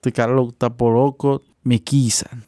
Tikalok tapoloko mikisan.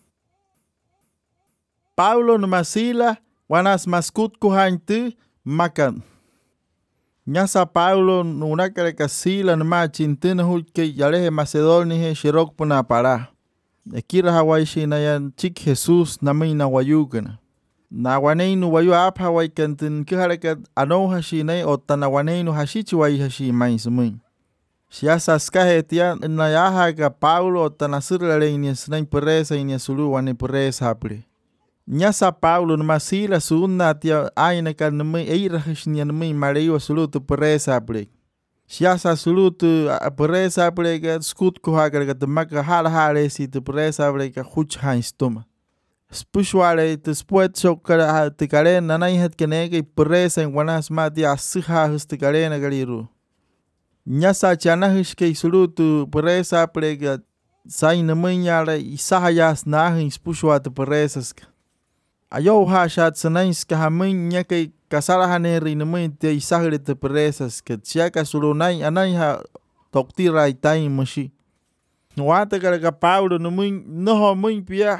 Pablo numasila wanas maskut kuhantu makan. Nyasa Pablo nunakareka sila numa chintina hulke yalehe Macedonihe shirok puna para. Ekira hawaishi na yan chik Jesus nami na wayugana. Na waneinu wayu ap hawai kantin kihareka anoha shinay o tanawaneinu hashichi wai hashi maisumi. Siasa skahe tia na yaha ka Paulo o tanasirale inia sinay peresa inia sulu wane peresa hapli. Nyasa Paulo numasila suuna tia aina ka numi eira hishnia numi mariwa sulu tu peresa hapli. Siasa sulu tu peresa hapli ka skut kuhakar ka temaka hala si tu peresa hapli ka huch haistuma. Spushwale te spuet shokara te karen nanay het kenege peresa en wanas mati asiha te karen galiru. Nyasa chanahish ke sulu tu peresa plega sai naminyala isahayas nahin spushwa te peresas. Ayo ha shat sanais ka hamin nyake kasarahaneri namin te isahre te peresas ke chiaka sulu nai anay ha toktira itai mashi. Nuwata ka Paulo namin noho min pia.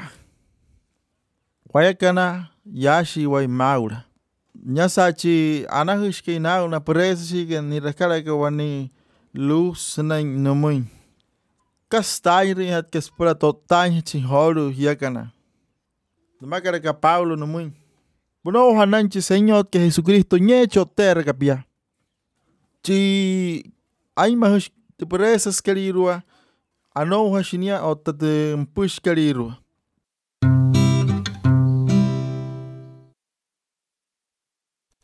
Wayakana yashi way maura. Nyasachi anahushke na una peresa shiga ni rakala ka wani luz na namin. Kastairi hat kaspura totain chi horu yakana. Namakara ka Paulo namin. Buno hananchi Señor que Jesucristo nyecho terga pia. Chi ay mahush te peresas kalirua. Ano hashinia o tate mpush kalirua.